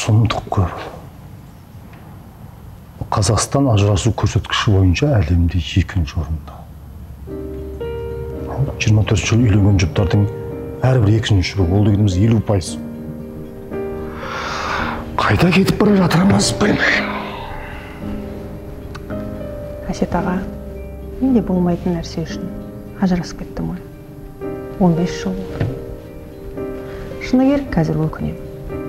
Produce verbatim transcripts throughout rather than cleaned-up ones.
сұмдық көп. Қазақстан ажырасу көрсеткіші бойынша әлемде екінші орында. жиырма төрт жыл үйленген жұптардың әрбір екіншісі ол дегеніміз елу пайыз. Қайда кетіп бара жатырмыз білмеймін. Әсет аға, мен де болмайтын нәрсе үшін ажырасып кеттім ғой. он бес жыл болды. Шыны керек қазір өкінемін.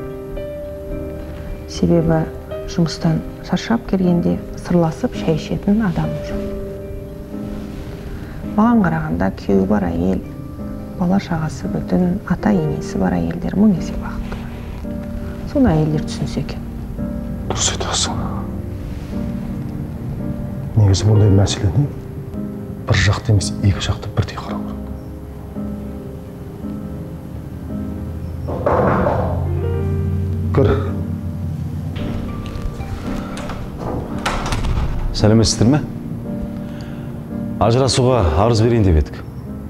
Себебі жұмыстан шаршап келгенде сырласып шай ішетін адамым жоқ. Маған қарағанда күйеуі бар әйел, бала шағасы бүтін, ата енесі бар әйелдер мың есе бақытты. Соны әйелдер түсінсе екен. Дұрыс айтасың. Негізі бұндай мәселені бір жақты емес, екі жақты бірдей қарау керек. Кір. Сәлеметсіздер ме? Ажырасуға арыз берейін деп едік.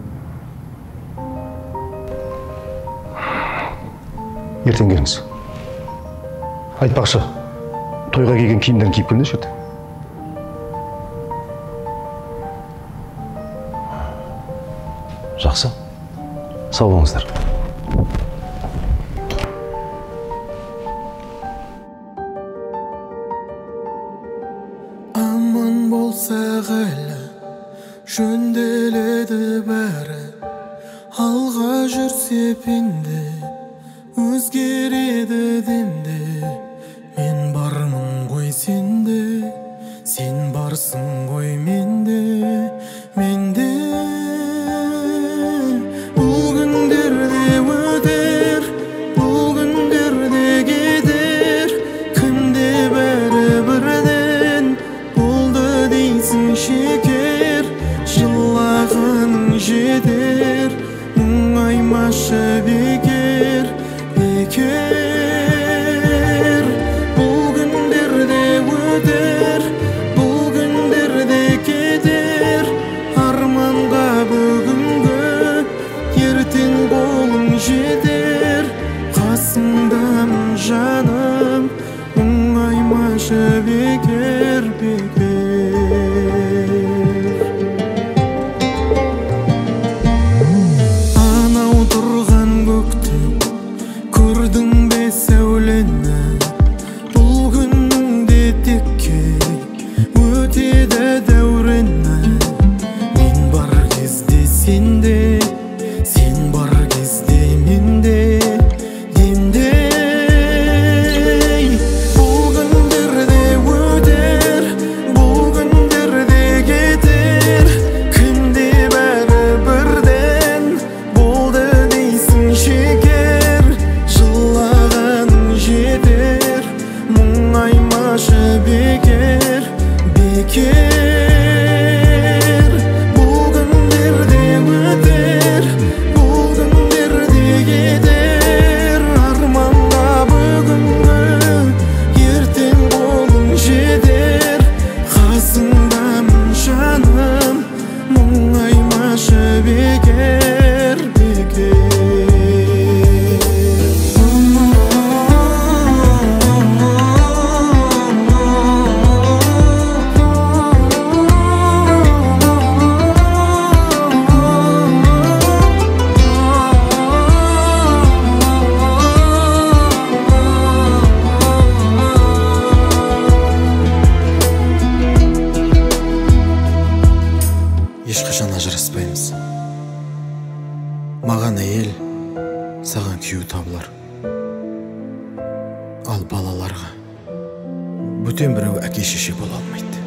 Ертең келіңіз. Айтпақшы, тойға келген киімдерін киіп келіңдерші ертең. Жақсы. Сау болыңыздар. Аман болсақ әлі, жөнделеді бәрі. Алға жүрсе пенде, өзгереді демде. Мен бармын ғой сенде, сен барсың ғой менде, менде. Бұл күндерде өтер, бұл күндерде кетер. Кімде бәрі бірден болды дейсің шекер. Жылағаның жетер, мұңаймашы бекер, бекер. Бұл күндерде өтер, бұл күндерде кетер. Арманға бүгінгі ертең қолың жетер. Қасыңдамын жаным, мұңаймашы бекер, бекер. Анау тұрған көктен көрдің бе сәулені? Бұл күніңде текке өтеді дәурені. Мен бар кезде сенде, сен бар кезде менде, демде. Бұл күндерде өтер, бұл күндерде кетер. Кімде бәрі бірден болды дейсің шекер. Жылағаның жетер, мұңаймашы бекер, бекер. Бұл күндерде өтер, бұл күндерде кетер. Арманға бүгінгі ертең қолың жетер. Қасыңдамын жаным, мұңаймашы бекер, бекер. Ешқашан ажыраспаймыз. Маған әйел, саған күйеу табылар. Ал балаларға бөтен біреу әке шеше бола алмайды.